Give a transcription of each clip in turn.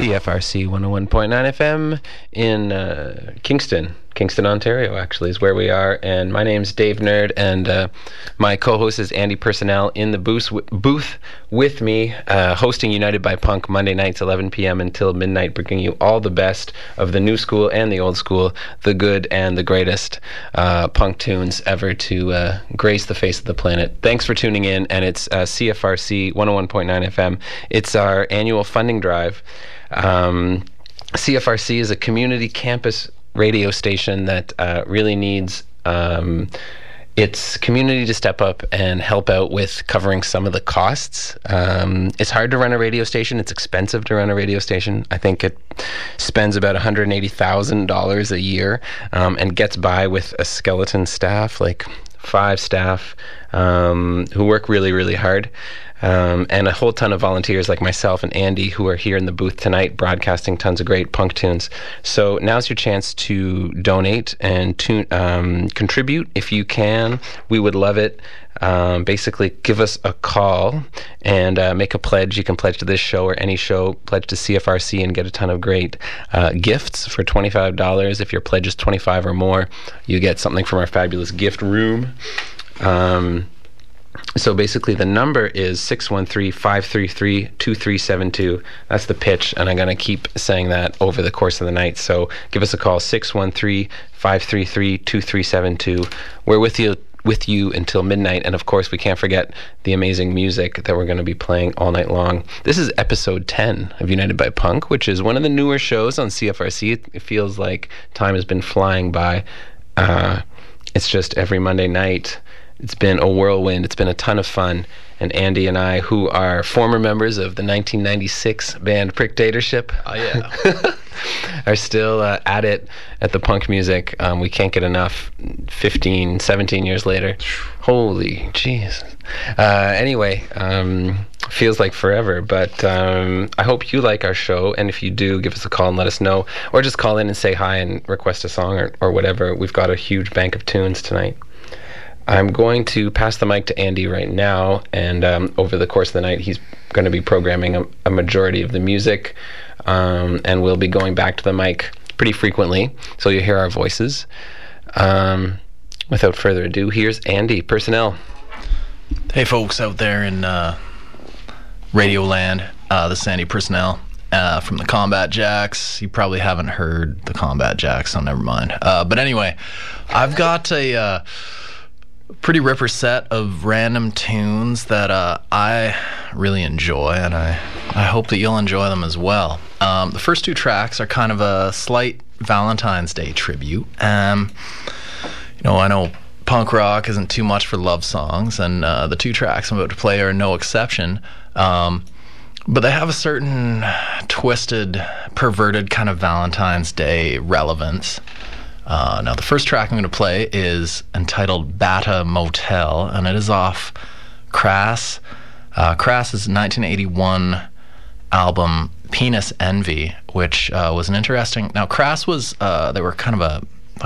CFRC 101.9 FM in Kingston, Ontario, actually, is where we are. And my name's Dave Nerd, and my co-host is Andy Personnel in the booth with me, hosting United by Punk Monday nights, 11 p.m. until midnight, bringing you all the best of the new school and the old school, the good and the greatest punk tunes ever to grace the face of the planet. Thanks for tuning in, and it's CFRC 101.9 FM. It's our annual funding drive. CFRC is a community campus radio station that really needs its community to step up and help out with covering some of the costs. It's hard to run a radio station. It's expensive to run a radio station. I think it spends about $180,000 a year and gets by with a skeleton staff, like 5 staff who work really, really hard. And a whole ton of volunteers like myself and Andy who are here in the booth tonight broadcasting tons of great punk tunes. So now's your chance to donate and contribute if you can. We would love it. Basically, give us a call and make a pledge. You can pledge to this show or any show, pledge to CFRC and get a ton of great gifts for $25. If your pledge is $25 or more, you get something from our fabulous gift room. So basically the number is 613-533-2372. That's the pitch, and I'm going to keep saying that over the course of the night. So give us a call, 613-533-2372. We're with you until midnight, and of course we can't forget the amazing music that we're going to be playing all night long. This is episode 10 of United by Punk, which is one of the newer shows on CFRC. It feels like time has been flying by. It's just every Monday night. It's been a whirlwind. It's been a ton of fun. And Andy and I, who are former members of the 1996 band Pricktatorship, are still at it at the punk music. We can't get enough 15, 17 years later. Holy jeez. Anyway, feels like forever, but I hope you like our show, and if you do, give us a call and let us know, or just call in and say hi and request a song or whatever. We've got a huge bank of tunes tonight. I'm going to pass the mic to Andy right now, and over the course of the night, he's going to be programming a majority of the music, and we'll be going back to the mic pretty frequently, so you'll hear our voices. Without further ado, here's Andy Personnel. Hey, folks out there in Radioland, this is Andy Personnel from the Combat Jacks. You probably haven't heard the Combat Jacks, so never mind. But anyway, I've got a pretty ripper set of random tunes that I really enjoy, and I hope that you'll enjoy them as well. The first 2 tracks are kind of a slight Valentine's Day tribute. I know punk rock isn't too much for love songs, and the 2 tracks I'm about to play are no exception. But they have a certain twisted, perverted kind of Valentine's Day relevance. Now, the first track I'm going to play is entitled Bata Motel, and it is off Crass. Crass's 1981 album Penis Envy, which was an interesting... Now, Crass was... they were kind of a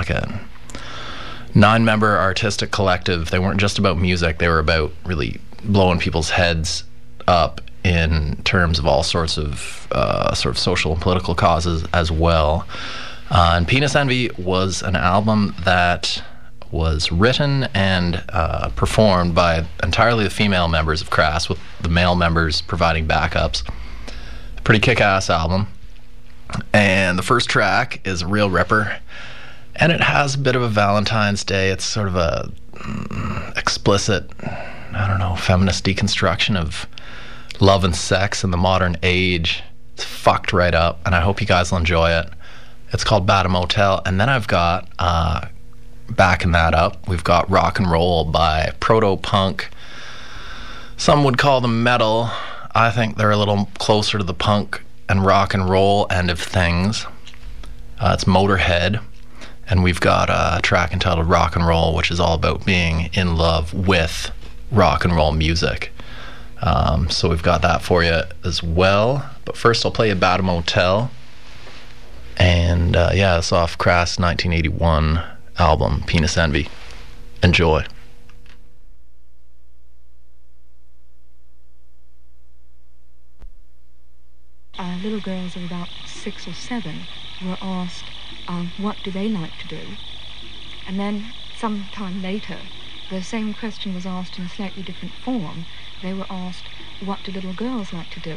9-member artistic collective. They weren't just about music. They were about really blowing people's heads up in terms of all sorts of sort of social and political causes as well. And Penis Envy was an album that was written and performed by entirely the female members of Crass, with the male members providing backups. Pretty kick-ass album. And the first track is a real ripper, and it has a bit of a Valentine's Day. It's sort of a explicit, feminist deconstruction of love and sex in the modern age. It's fucked right up, and I hope you guys will enjoy it. It's called Bata Motel. And then I've got, backing that up, we've got Rock and Roll by Proto-Punk. Some would call them metal. I think they're a little closer to the punk and rock and roll end of things. It's Motorhead. And we've got a track entitled Rock and Roll, which is all about being in love with rock and roll music. So we've got that for you as well. But first I'll play you Bata Motel. And it's off Crass' 1981 album, Penis Envy. Enjoy. little girls of about 6 or 7 were asked, what do they like to do? And then, some time later, the same question was asked in a slightly different form. They were asked, what do little girls like to do?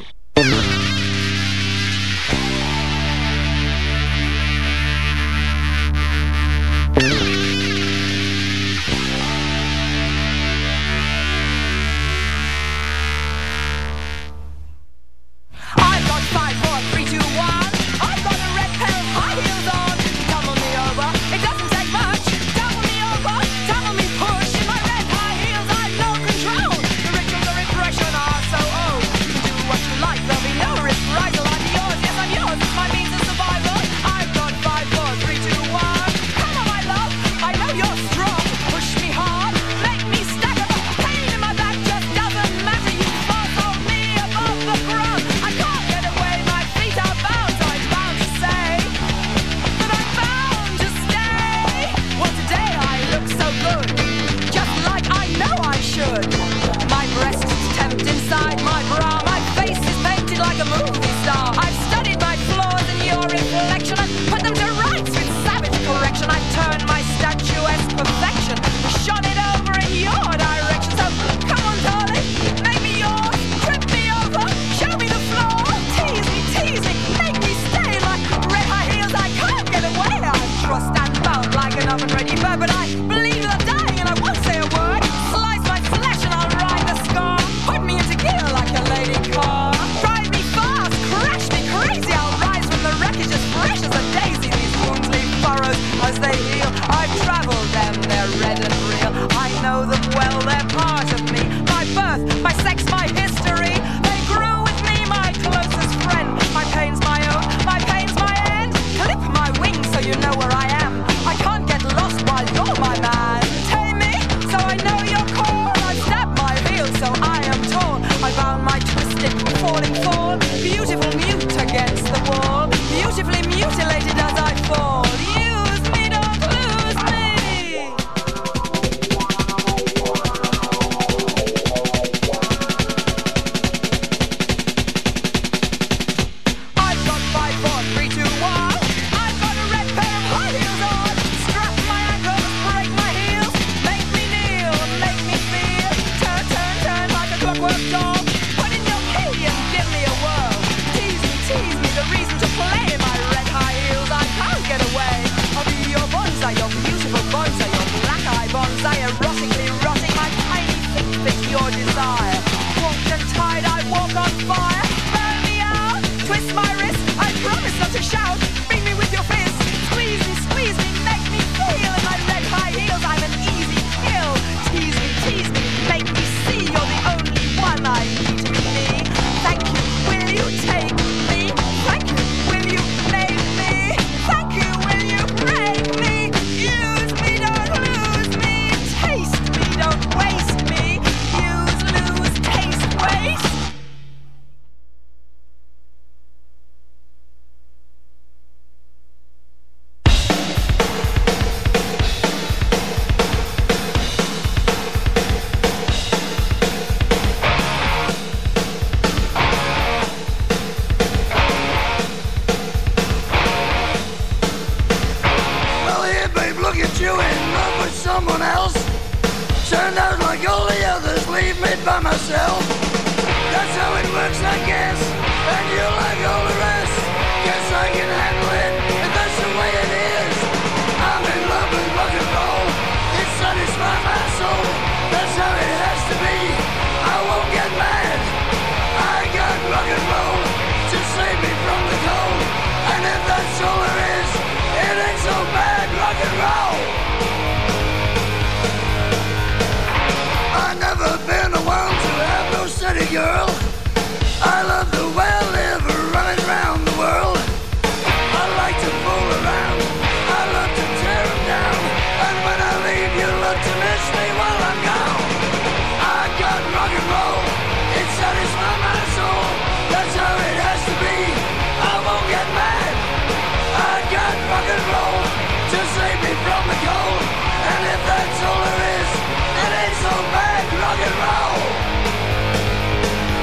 I've got 5, 4, 3, 2, 1. I've got a red pair of high heels on. Tumble me over, it doesn't take much. Tumble me over, tumble me push. In my red high heels, I've no control. The rituals of repression are so old. You can do what you like, there'll be no reprisal. I'm yours, yes I'm yours, it's my means of survival. I've got 5, 4, 3, 2, 1. Come on my love, I know you're strong. Push me hard, make me stagger. Pain in my back just doesn't matter. You force hold me above the ground. I can't get away, my feet are bound. So I'm bound to say that I'm bound to stay. Well today I look so good, just like I know I should. My breast is tempted inside my bra. My face is painted like a movie star. I've studied my flaws in your reflection and put them to rights with savage correction. I've turned my statuesque perfection, shone it over in your direction. So come on darling, make me yours, trip me over, show me the floor. Tease me, make me stay like red high heels. I can't get away, I'm trussed and bound like an oven-ready bird. But I believe that I'm dying and I won't say a word. Slice my flesh and I'll ride the scar. Put me into gear like a lady car. Drive me fast, crash me crazy. I'll rise from the wreckage as fresh as a daisy. These wounds leave furrows as they heal. I've travelled them, they're red and real. I know them well, they're part of me. My birth, my sex, my history. They grew with me, my closest friend. My pain's my own, my pain's my end. Clip my wings so you know where I am. I can't get lost while you're my man. Tame me, so I know your core. I've stabbed my heel, so I am torn. I bound my twisted, falling fall. Beautiful mute against the wall. Beautifully mutilated as I fall. Use me, don't lose me. I've got 5, 4, 3, 2, 1. I've got a red pair of high heels on. Strap my ankles, break my heels. Make me kneel, make me feel. Turn like a clockwork dog. Put in your key and give me a whirl. Tease me, the reason to play in my red high heels. I can't get away. I'll be your bonsai, your beautiful bonsai, your black eye bonsai, erotically rotting my tiny feet fit your desire. Walked and tied, I walk on fire. Burn me out, twist my wrist. I promise not to shout. Beat me with your fist. Squeeze me, make me feel. In my red high heels, I'm an easy kill. Tease me, make me see you're the only one I need to be me. Thank you, will you take me? Thank you, will you name me? Thank you, will you break me? Use me, don't lose me. Taste me, don't waste me. Use, lose, taste, waste. Well, here, babe, look at you in love with someone else. Turned out like all the others, leave me by myself. That's how it works, I guess. And you're like all the rest. Guess I can handle it, if that's the way it is. I'm in love with rock and roll. It satisfies my soul. That's how it has to be. I won't get mad. I got rock and roll to save me from the cold. And if that's all there is, it ain't so bad, rock and roll. I've never been the one to have no city girl. I love the way I live, running round the world. I like to fool around, I love to tear them down. And when I leave, you love to miss me while I'm gone. I got rock and roll, it satisfies my soul. That's how it has to be, I won't get mad. I got rock and roll to save me from the cold. And if that's all there is, it ain't so bad, rock and roll.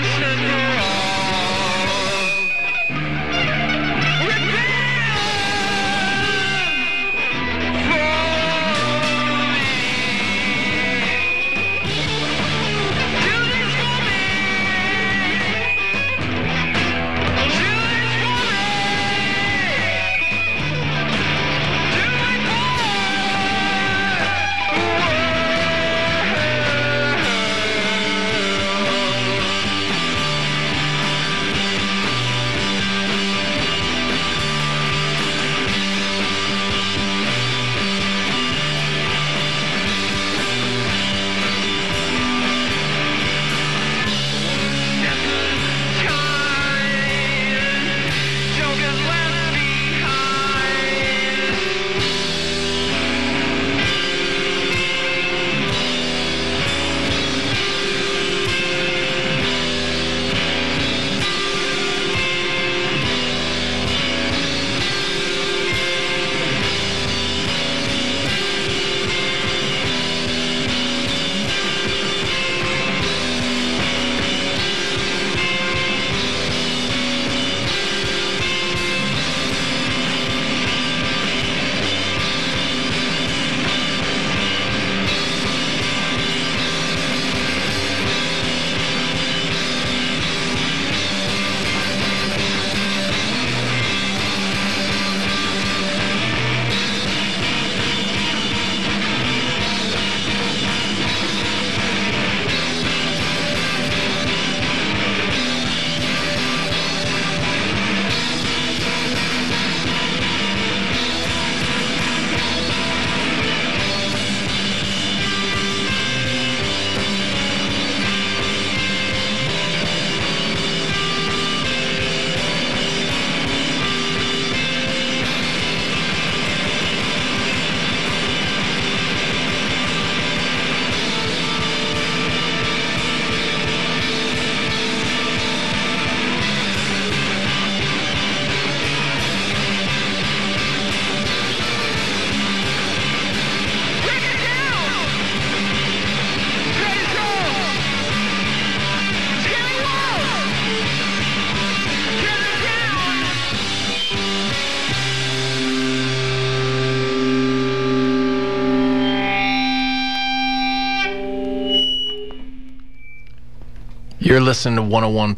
You're listening to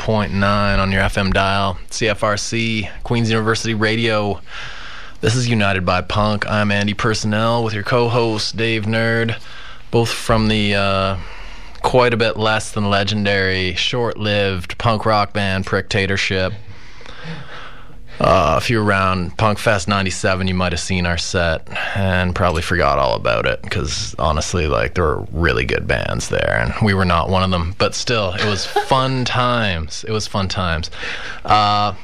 101.9 on your FM dial, CFRC, Queen's University Radio. This is United by Punk. I'm Andy Personnel with your co-host, Dave Nerd, both from the quite a bit less than legendary, short-lived punk rock band Prictatorship. If you were around Punk Fest 97, you might have seen our set and probably forgot all about it because honestly, like, there were really good bands there and we were not one of them. But still, it was fun times. It was fun times. I'm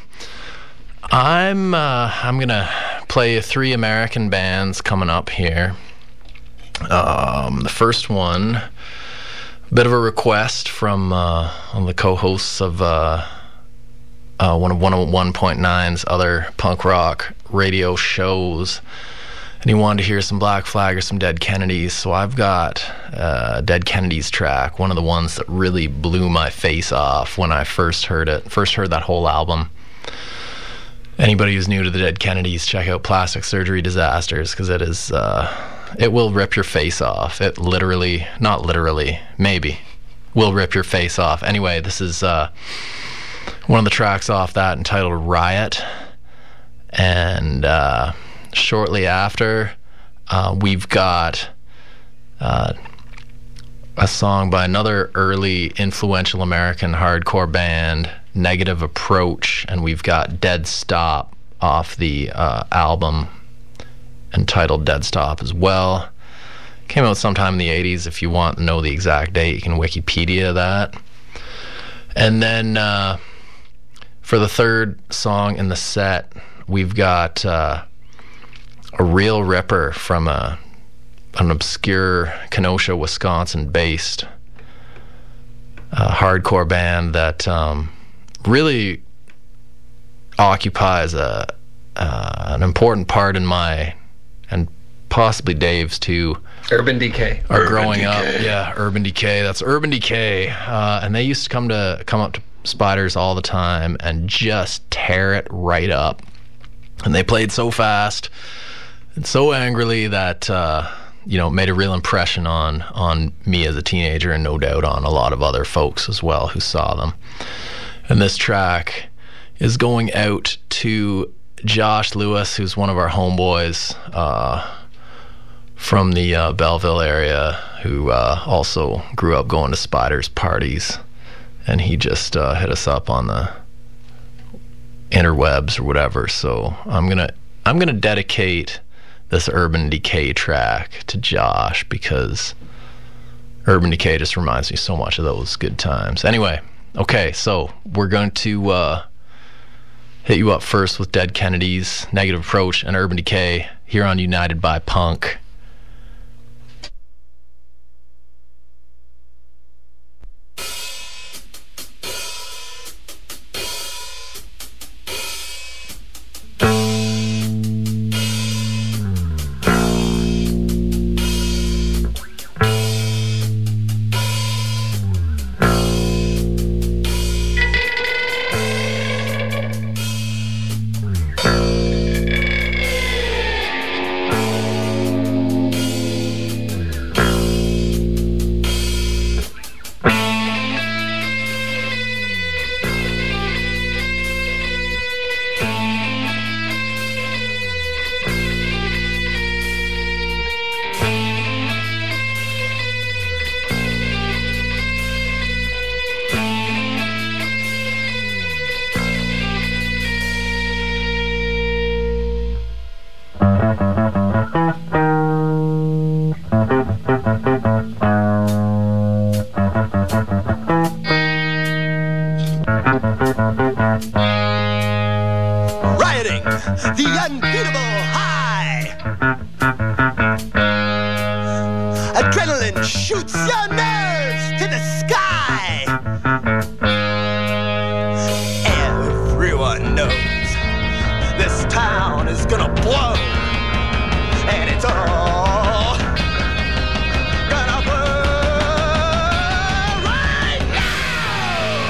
gonna play 3 American bands coming up here. The first one, a bit of a request from one of the co-hosts of one of 101.9's other punk rock radio shows, and he wanted to hear some Black Flag or some Dead Kennedys. So I've got Dead Kennedys track, one of the ones that really blew my face off when I first heard that whole album. Anybody who's new to the Dead Kennedys, check out Plastic Surgery Disasters, because it is it will rip your face off. It literally, not literally, maybe will rip your face off. Anyway, this is one of the tracks off that, entitled Riot. And shortly after, we've got a song by another early influential American hardcore band, Negative Approach, and we've got Dead Stop off the album entitled Dead Stop as well. Came out sometime in the 80s. If you want to know the exact date, you can Wikipedia that. And then for the third song in the set, we've got a real ripper from an obscure Kenosha, Wisconsin-based hardcore band that really occupies an important part in my, and possibly Dave's too, Urban Decay. Growing up. Yeah, Urban Decay. That's Urban Decay. And they used to come up to Spiders all the time and just tear it right up. And they played so fast and so angrily that made a real impression on me as a teenager, and no doubt on a lot of other folks as well who saw them. And this track is going out to Josh Lewis, who's one of our homeboys from the Belleville area, who also grew up going to Spiders parties, and he just hit us up on the interwebs or whatever. So I'm gonna dedicate this Urban Decay track to Josh, because Urban Decay just reminds me so much of those good times. Anyway, okay, so we're going to hit you up first with Dead Kennedys, Negative Approach, and Urban Decay here on United by Punk. Rioting, the unbeatable high. Adrenaline shoots your nerves to the sky. Everyone knows this town is gonna blow, and it's all gonna blow right now.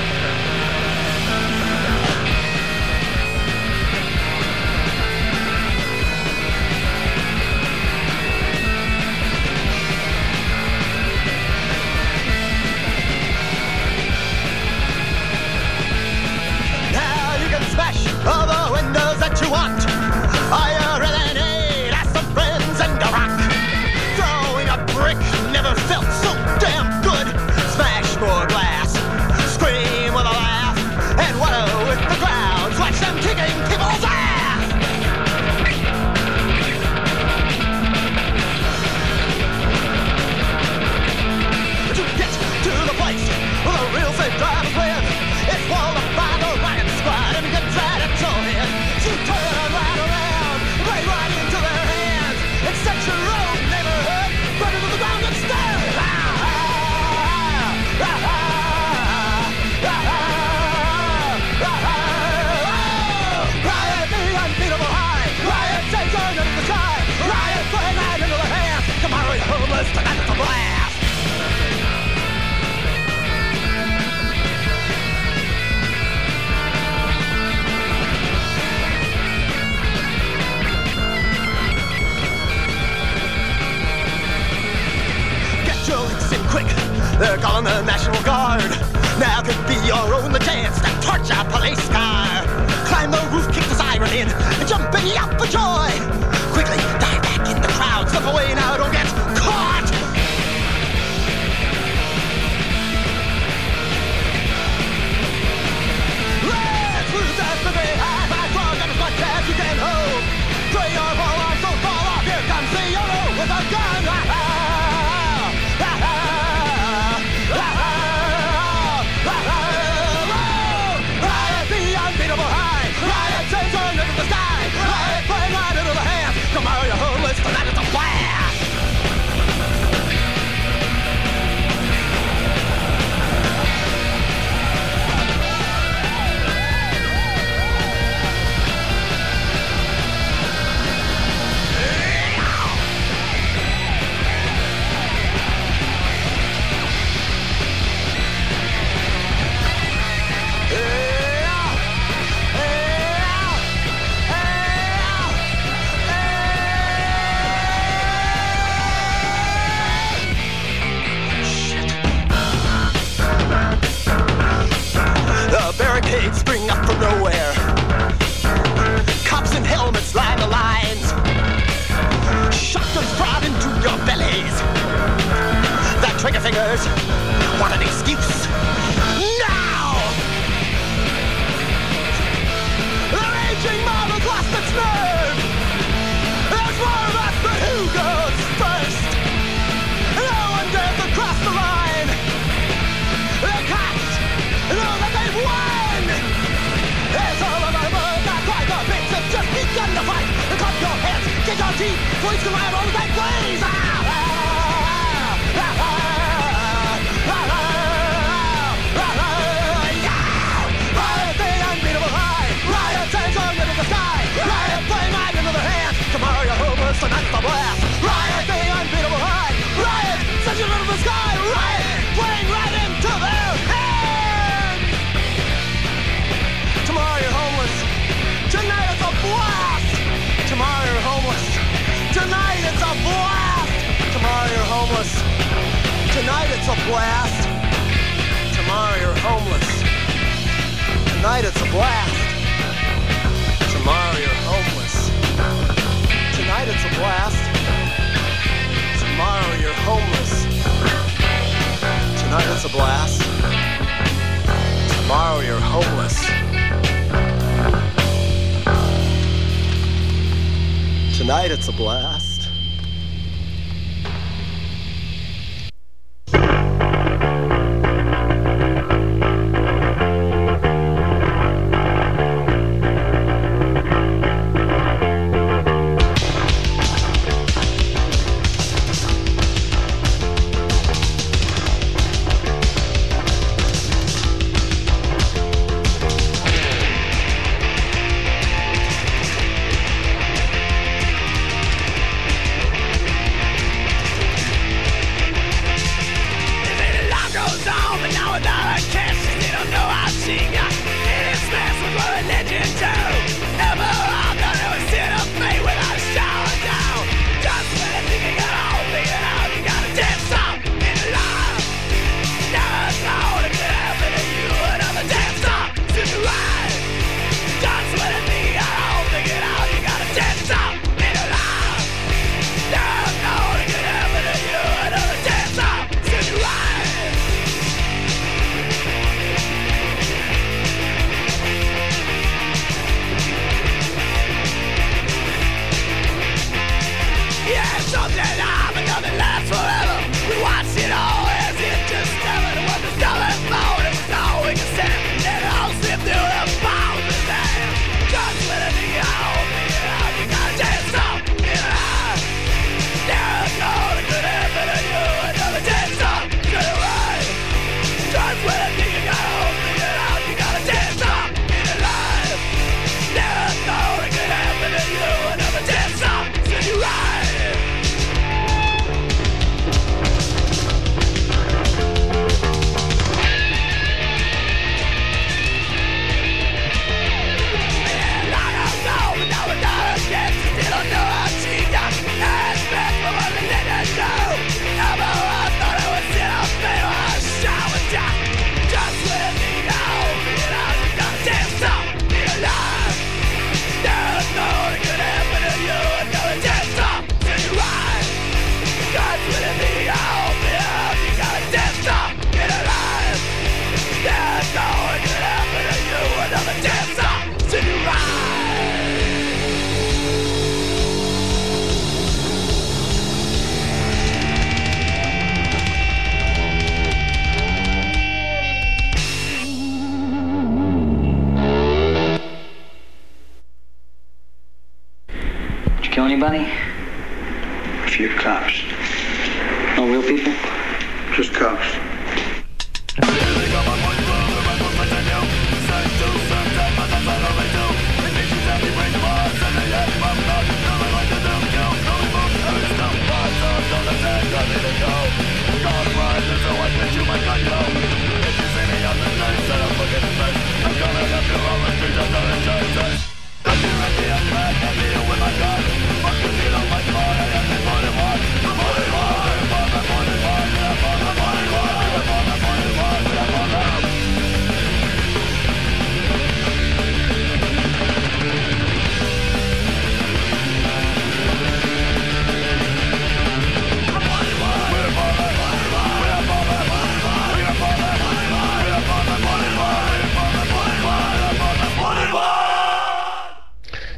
Now you can smash all the windows that you want. Fire a grenade, ask some friends and a rock. Throwing a brick never felt so damn good. Smash more glass, scream with a laugh, and wallow with the crowds. Watch them kicking people's ass. To get to the place where the real safe drivers live, it's walled up by the riot squad and get right at your head. So turn right around, play right into their hands, and set your own neighborhood right into the ground and stand. Riot the unbeatable high, riot sends your into the sky, riot playing right into the hands. Tomorrow you're homeless, tonight it's a blast. Get your licks in quick, they're calling the National Guard. Now could be your only chance to torch a police car. Climb the roof, kick the siren in, and jump and yelp for joy. Quickly dive back in the crowd, slip away now, don't get caught. Let's lose that the day high, high drug and as much as you can hold. Pray your ball arms don't fall off, here comes the Euro with a gun. Riot the unbeatable high, riot sends her into the sky, riot playing right into the barricades spring up from nowhere. Cops in helmets line the lines. Shotguns brought into your bellies. The trigger fingers want an excuse. Now! The raging mob has lost its nerve. There's more of us, but who goes first? No one dares to cross the line. The cops know that they've won. It's all about not quite the bits have just begun to fight. Clap your hands, get your teeth, police come out on that blaze. Riot the unbeatable high. Riot tanks are lit in the sky. Riot playing right into their hands. Tomorrow you're homeless, tonight's the blast. Riot the unbeatable high. Riot sends you into the sky. Riot playing right into their hands. Tomorrow you're homeless. Tonight it's a blast. Tomorrow you're homeless. Tonight it's a blast. Tomorrow you're homeless. Tonight it's a blast. Tomorrow you're homeless. Tonight it's a blast. Tomorrow you're homeless. Tonight it's a blast. Tomorrow you're homeless. Tonight it's a blast. Tomorrow you're homeless. Tonight it's a blast. Anybody? A few cops. No real people? Just cops.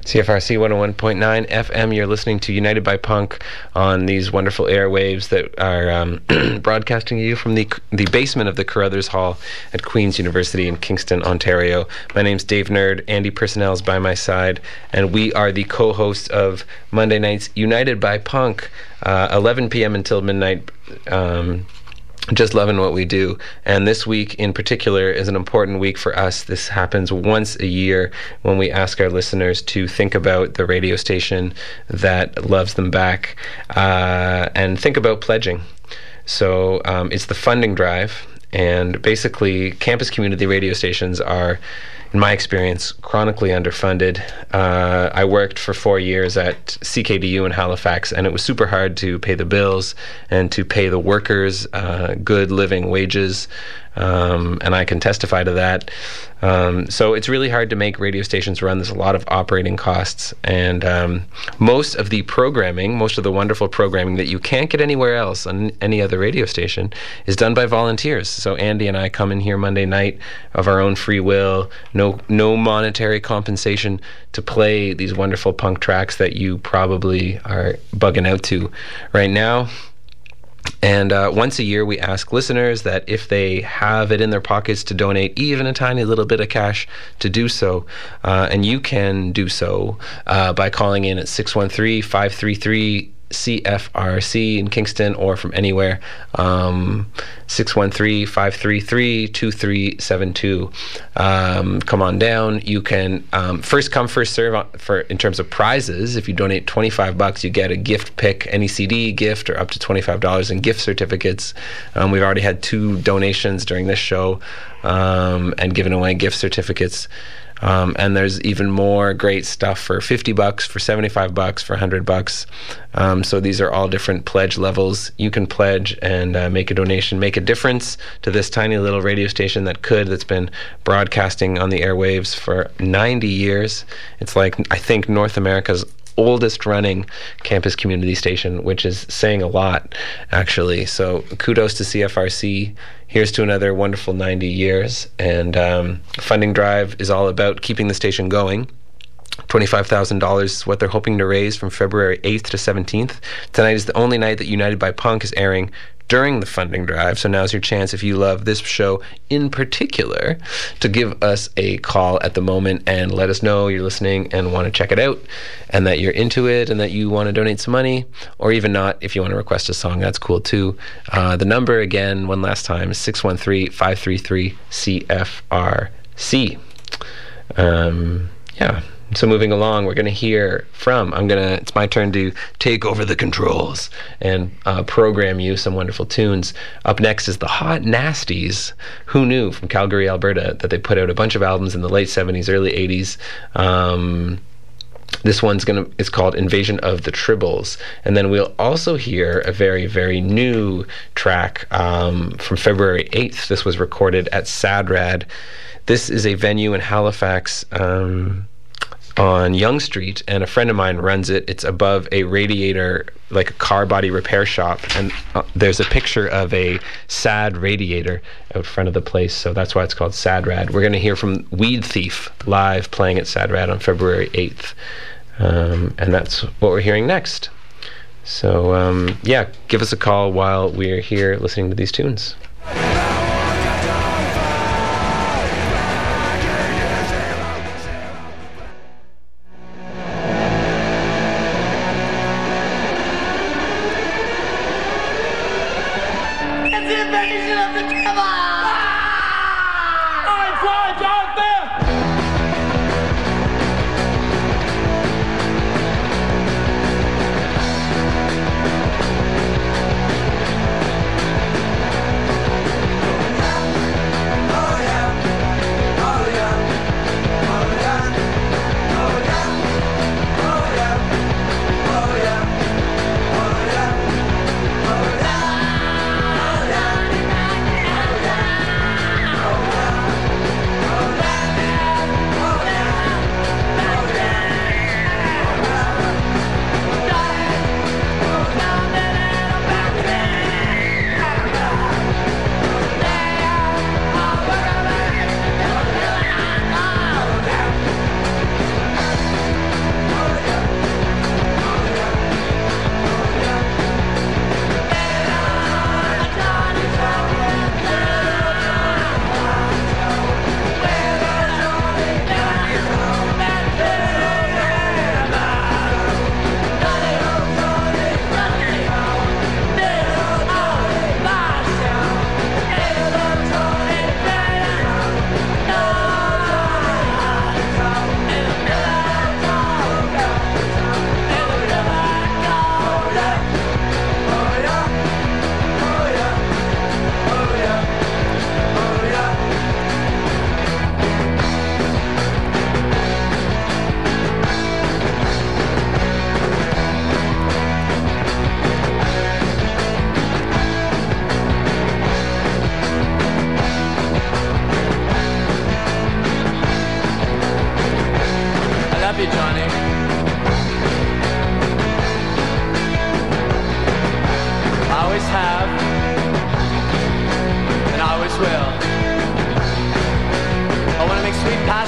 CFRC 101.9 FM. You're listening to United by Punk on these wonderful airwaves that are broadcasting you from the basement of the Carruthers Hall at Queen's University in Kingston, Ontario. My name's Dave Nerd. Andy Personnel's by my side, and we are the co-hosts of Monday night's United by Punk, 11 p.m. until midnight. Just loving what we do. And this week in particular is an important week for us. This happens once a year when we ask our listeners to think about the radio station that loves them back and think about pledging. So it's the funding drive. And basically, campus community radio stations are, in my experience, chronically underfunded. I worked for 4 years at CKDU in Halifax, and it was super hard to pay the bills and to pay the workers good living wages, and I can testify to that. So it's really hard to make radio stations run. There's a lot of operating costs, and most of the programming, most of the wonderful programming that you can't get anywhere else on any other radio station is done by volunteers. So Andy and I come in here Monday night of our own free will, no monetary compensation, to play these wonderful punk tracks that you probably are bugging out to right now. And once a year, we ask listeners that if they have it in their pockets to donate even a tiny little bit of cash, to do so. And you can do so by calling in at 613-533 CFRC in Kingston, or from anywhere, 613-533-2372. Come on down. You can first come, first serve in terms of prizes. If you donate $25, you get a gift pick, any CD gift, or up to $25 in gift certificates. We've already had 2 donations during this show and given away gift certificates. And there's even more great stuff for $50, for $75, for $100. So these are all different pledge levels. You can pledge and make a donation, make a difference to this tiny little radio station that's been broadcasting on the airwaves for 90 years. It's like, I think, North America's oldest running campus community station, which is saying a lot, actually. So kudos to CFRC. Here's to another wonderful 90 years. And funding drive is all about keeping the station going. $25,000 is what they're hoping to raise from February 8th to 17th. Tonight is the only night that United by Punk is airing during the funding drive. So now's your chance, if you love this show in particular, to give us a call at the moment and let us know you're listening and want to check it out, and that you're into it, and that you want to donate some money, or even not. If you want to request a song, that's cool too. The number again, one last time, is 613-533-CFRC. Yeah. So moving along, we're going to hear from, it's my turn to take over the controls and program you some wonderful tunes. Up next is the Hot Nasties. Who knew, from Calgary, Alberta, that they put out a bunch of albums in the late 70s, early 80s. This one's it's called Invasion of the Tribbles. And then we'll also hear a very, very new track from February 8th. This was recorded at Sadrad. This is a venue in Halifax, on Yonge Street, and a friend of mine runs it. It's above a radiator, like a car body repair shop, and there's a picture of a sad radiator out front of the place, so that's why it's called Sadrad. We're going to hear from Weed Thief live playing at Sadrad on February 8th, and that's what we're hearing next. So yeah, give us a call while we're here listening to these tunes. It's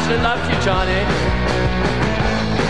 actually loved you, Johnny.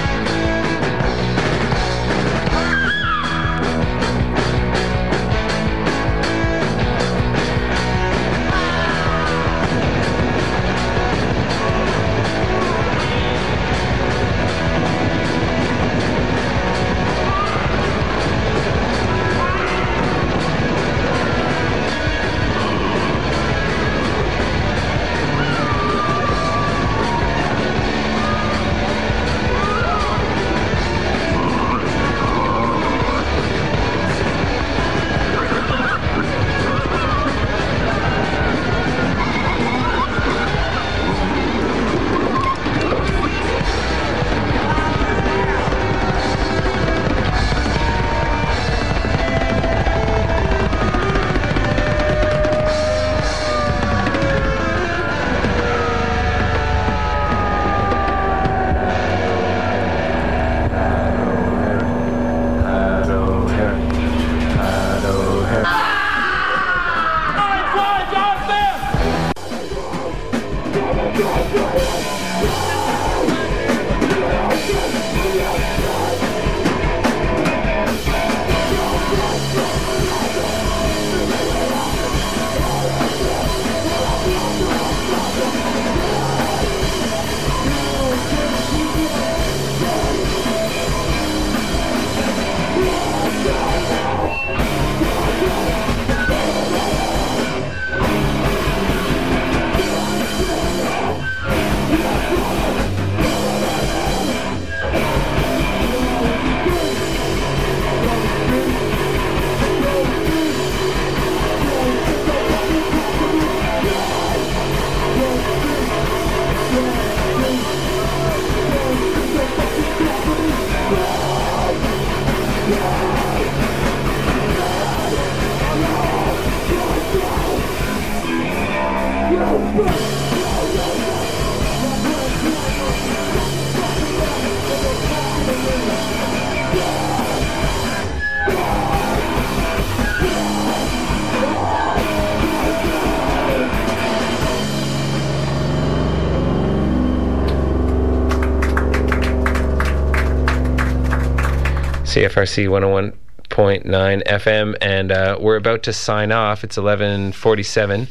CFRC 101.9 FM, and we're about to sign off. It's 11:47.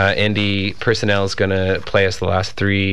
Andy Personnel is going to play us the last three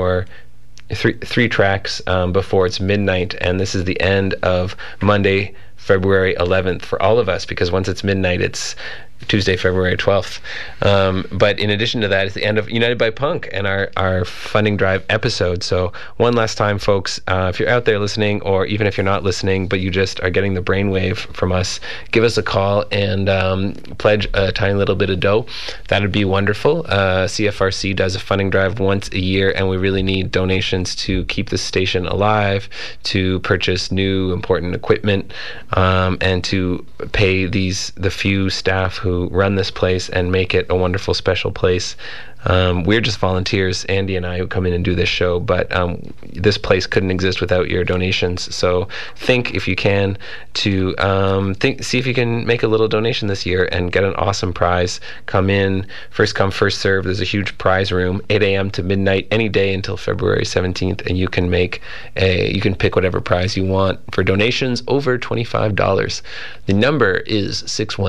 tracks before it's midnight, and this is the end of Monday, February 11th for all of us, because once it's midnight, it's Tuesday, February 12th. But in addition to that, it's the end of United by Punk and our funding drive episode. So one last time, folks, if you're out there listening, or even if you're not listening, but you just are getting the brainwave from us, give us a call and pledge a tiny little bit of dough. That would be wonderful. CFRC does a funding drive once a year, and we really need donations to keep the station alive, to purchase new important equipment, and to pay the few staff who run this place and make it a wonderful, special place. We're just volunteers, Andy and I, who come in and do this show, but this place couldn't exist without your donations. So think, if you can, to see if you can make a little donation this year and get an awesome prize. Come in, first come, first serve. There's a huge prize room, 8 a.m. to midnight, any day until February 17th, and you can pick whatever prize you want for donations over $25. The number is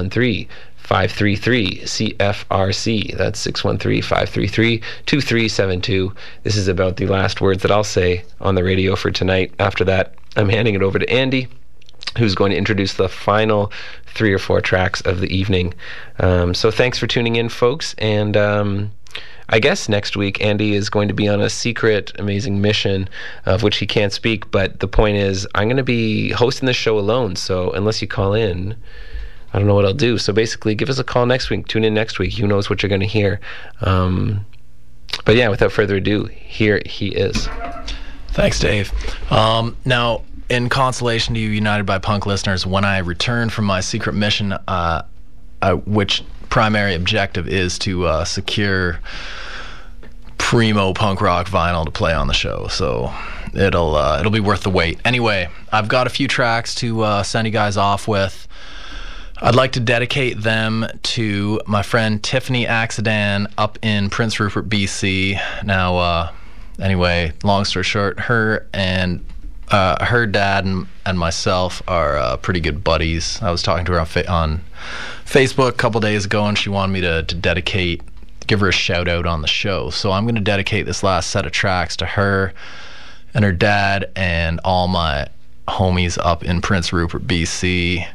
613-533-CFRC. That's 613-533-2372. This is about the last words that I'll say on the radio for tonight. After that, I'm handing it over to Andy, who's going to introduce the final 3 or 4 tracks of the evening. So thanks for tuning in, folks. And I guess next week Andy is going to be on a secret, amazing mission of which he can't speak. But the point is, I'm going to be hosting this show alone. So unless you call in, I don't know what I'll do. So basically, give us a call next week. Tune in next week. Who knows what you're going to hear. But yeah, without further ado, here he is. Thanks, Dave. Now, in consolation to you United by Punk listeners, when I return from my secret mission, which primary objective is to secure primo punk rock vinyl to play on the show. So it'll be worth the wait. Anyway, I've got a few tracks to send you guys off with. I'd like to dedicate them to my friend Tiffany Axedan up in Prince Rupert, BC. Now, Anyway, long story short, her dad and myself are pretty good buddies. I was talking to her on Facebook a couple days ago, and she wanted me to give her a shout out on the show. So I'm going to dedicate this last set of tracks to her and her dad and all my homies up in Prince Rupert, BC.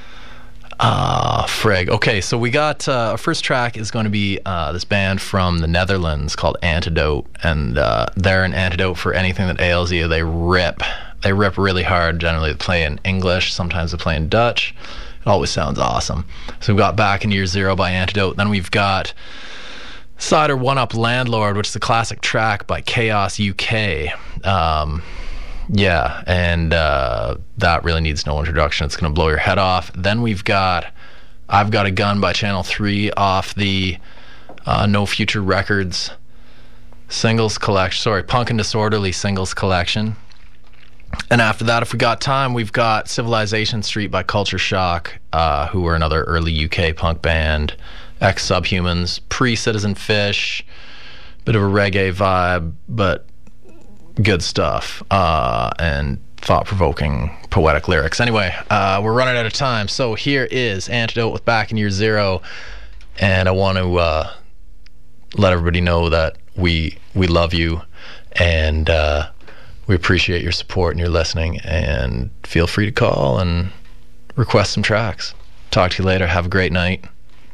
Frig. Okay, so we got our first track is going to be this band from the Netherlands called Antidote, and they're an antidote for anything that ails you. They rip really hard. Generally they play in English, sometimes they play in Dutch. It always sounds awesome. So we've got Back in Year Zero by Antidote. Then we've got Cider One Up Landlord, which is a classic track by Chaos UK. Yeah, and that really needs no introduction. It's going to blow your head off. Then we've got I've Got a Gun by Channel 3 off the No Future Records singles collection. Sorry, Punk and Disorderly singles collection. And after that, if we got time, we've got Civilization Street by Culture Shock, who were another early UK punk band, ex-Subhumans, pre-Citizen Fish, bit of a reggae vibe, but good stuff, and thought-provoking poetic lyrics. Anyway, we're running out of time, so here is Antidote with Back in Year Zero, and I want to let everybody know that we love you, and we appreciate your support and your listening, and feel free to call and request some tracks. Talk to you later. Have a great night.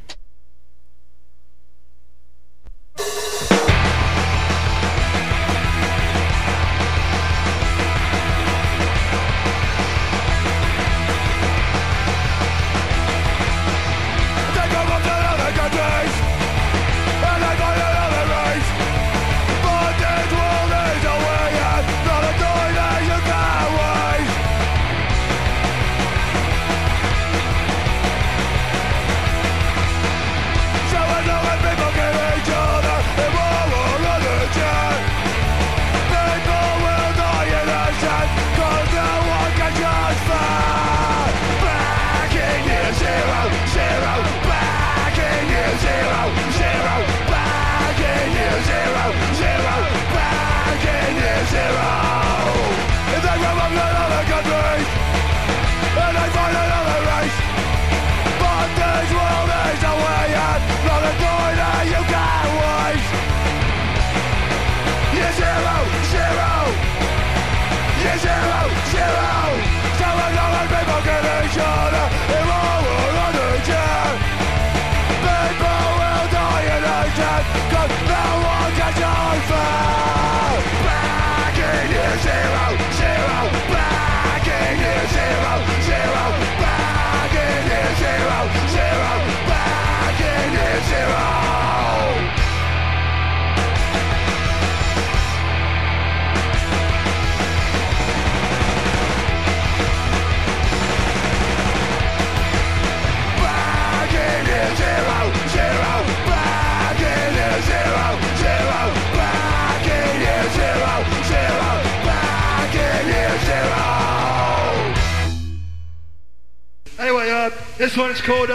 This one's called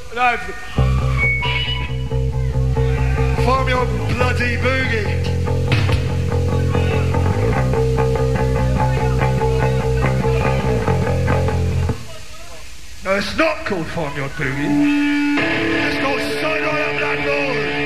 Farm Your Bloody Boogie. No, it's not called Farm Your Boogie. It's called Cider One Up Landlord.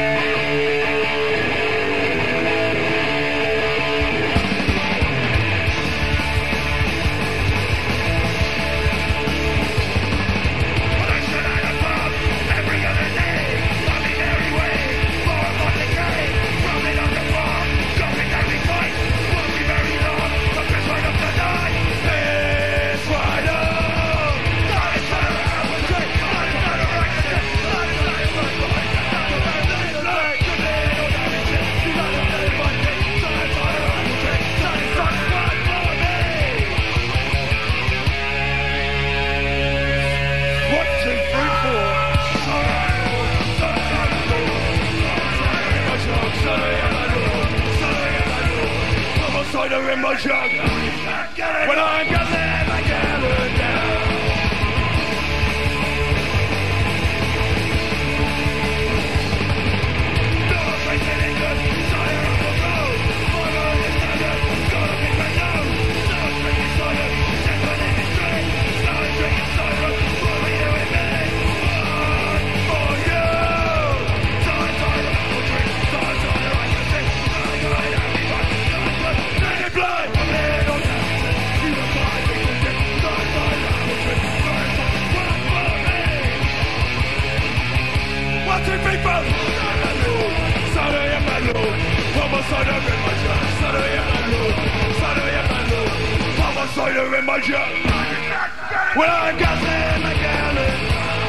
In my jug, when I'm gathered, I gather down. No place in England, desire of the road. my truck. Well, I got in my gallon.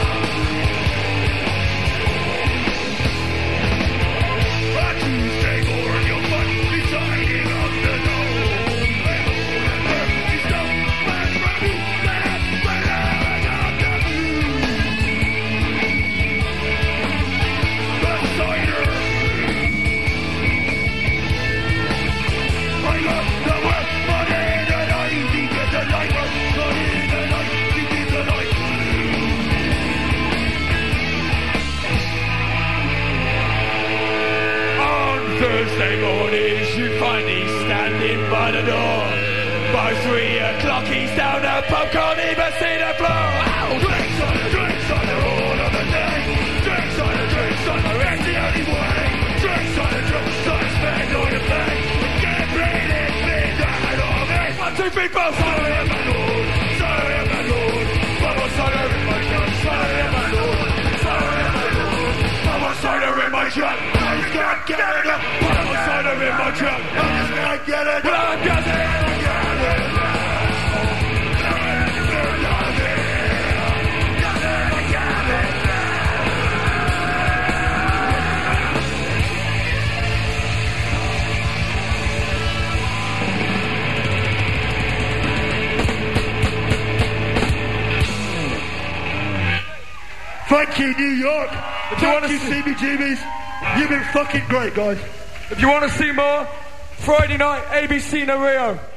A Tuesday morning, you'll find me signing up the door. She's stuck back from me, but I got the blues. The cider. I got the work money tonight. You get the night work money tonight. You get the night. On Thursday mornings, you find me standing by the door. By 3 o'clock, he's down the pub, can't even see the floor. Ow! Drinks on the road of the day. Drinks on the rest the only way. Drinks on the spend all your pay. Get bleeding, midnight on me. 1, 2, 3, 4. Sorry, my lord. Sorry, my lord. Mama cider in my gun. Sorry, my lord. Sorry, my lord. Mama cider in my truck. I just can't get it up. Mama cider in my truck. I just can't get it up. Well, I'm guessing I got it. Thank you, New York. Thank you, CBGBs. You've been fucking great, guys. If you want to see more, Friday night, ABC in Rio.